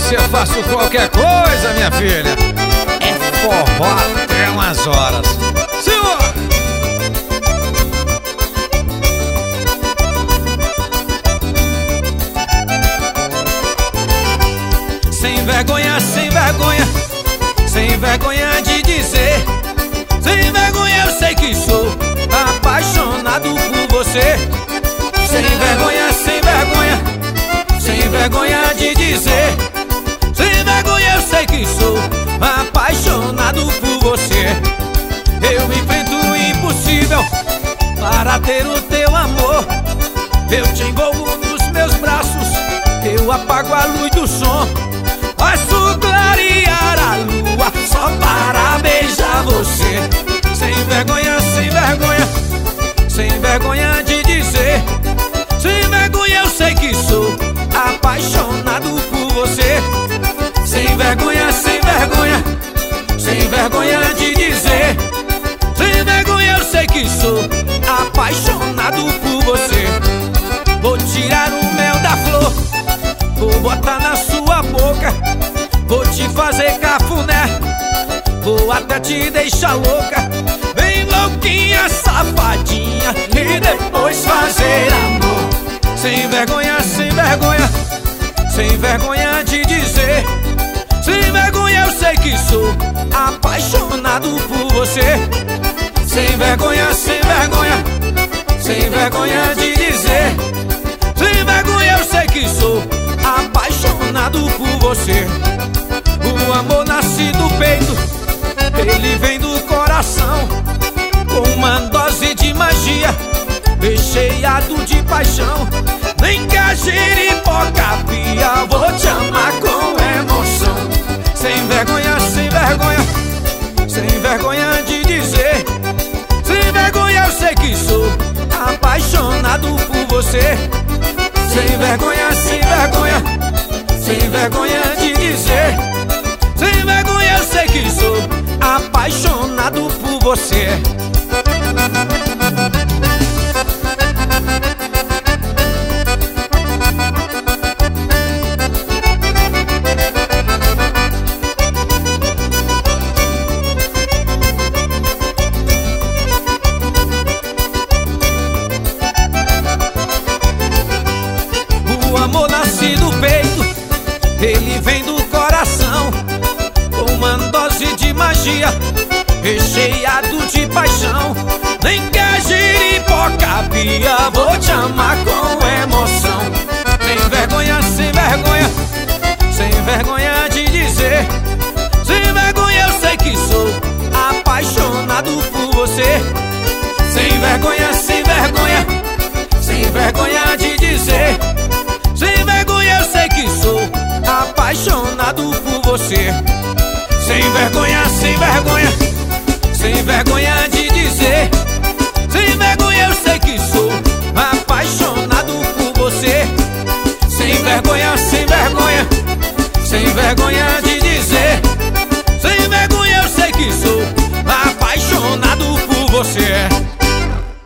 você eu faço qualquer coisa, minha filha. É forró até umas horas. Senhor! Sem vergonha, sem vergonha, sem vergonha de dizer. Sem vergonha eu sei que sou apaixonado por você. Sem vergonha, sem vergonha, sem vergonha de dizer. Sem vergonha eu sei que sou apaixonado por você. Eu enfrento o impossível para ter o teu amor. Eu te envolvo nos meus braços, eu apago a luz do som. Faço clarear a lua só para beijar você. Sem vergonha, sem vergonha, sem vergonha de dizer. Sem vergonha eu sei que sou apaixonado por você. Sem vergonha, sem vergonha, sem vergonha de dizer. Sem vergonha eu sei que sou apaixonado por você. Vou tirar o mel da flor, vou botar na sua boca. Vou te fazer cafuné, vou até te deixar louca. Bem louquinha, safadinha, e depois fazer amor. Sem vergonha, sem vergonha, sem vergonha de dizer. Sem vergonha eu sei que sou apaixonado por você. Sem vergonha, sem vergonha, sem vergonha de dizer. Sem vergonha eu sei que sou apaixonado por você. O amor nasce do peito, ele vem do coração, com uma dose de magia, recheado de paixão. Nem que a giripoca pia, vou te amar com emoção. Sem vergonha, sem vergonha, sem vergonha de dizer. Sem vergonha eu sei que sou apaixonado por você. Sem vergonha, sem vergonha, sem vergonha de dizer. Sem vergonha eu sei que sou apaixonado por você. O amor nasce do peito, ele vem do coração, com uma dose de magia, recheado de paixão. Nem que a giripoca pia, vou te amar com emoção. Sem vergonha, sem vergonha, sem vergonha de dizer. Sem vergonha eu sei que sou apaixonado por você. Sem vergonha, sem vergonha, sem vergonha de dizer. Sem vergonha eu sei que sou apaixonado por você. Sem vergonha, sem vergonha, sem vergonha de dizer. Sem vergonha eu sei que sou apaixonado